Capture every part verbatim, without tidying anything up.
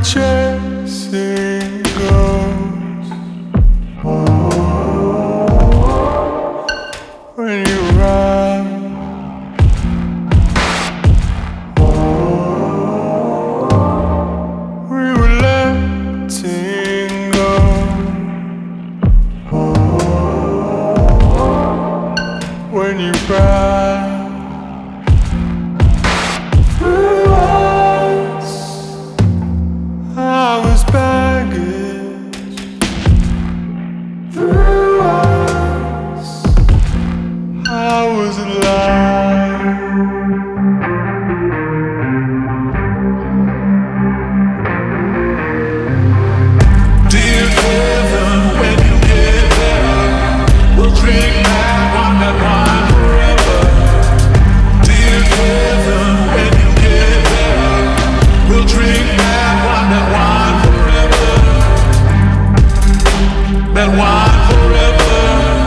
chasing ghosts. When you run, we were letting go. When you ran through us, I was baggage. Through us, I was alive. Dear heaven, when you get there, we'll drink that one, that wine forever. Dear heaven, when you get there, we'll drink that one, that wine forever. That wine forever.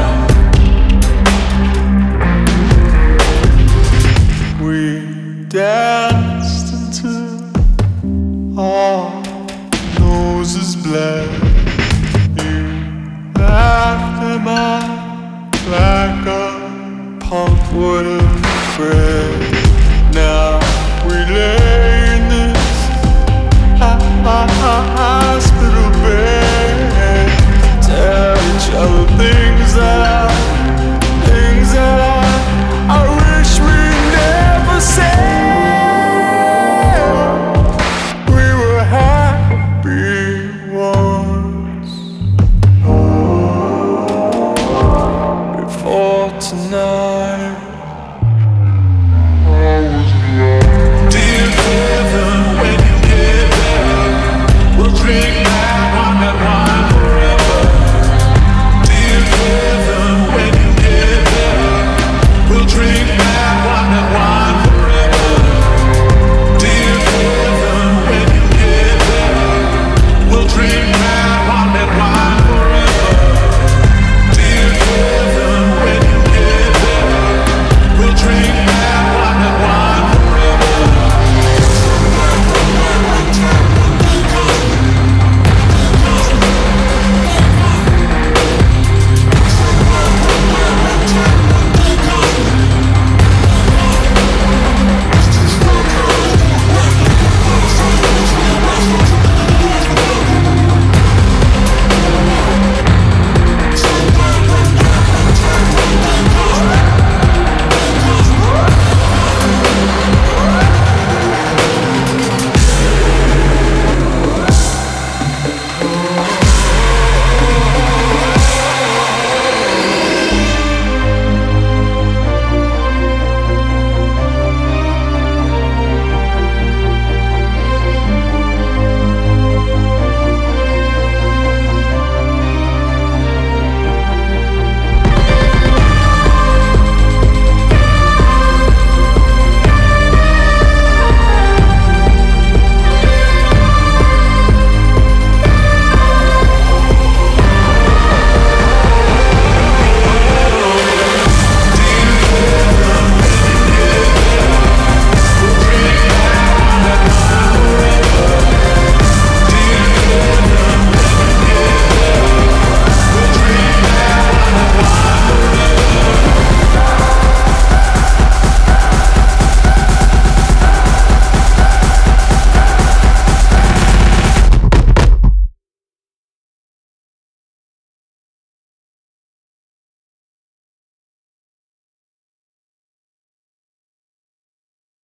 We danced until our noses bled. You laughed at my like a punk would have read. Now we lay in this ha- ha- ha- hospital bed, tell each other things that, things that I, I wish we never said. We were happy once before tonight.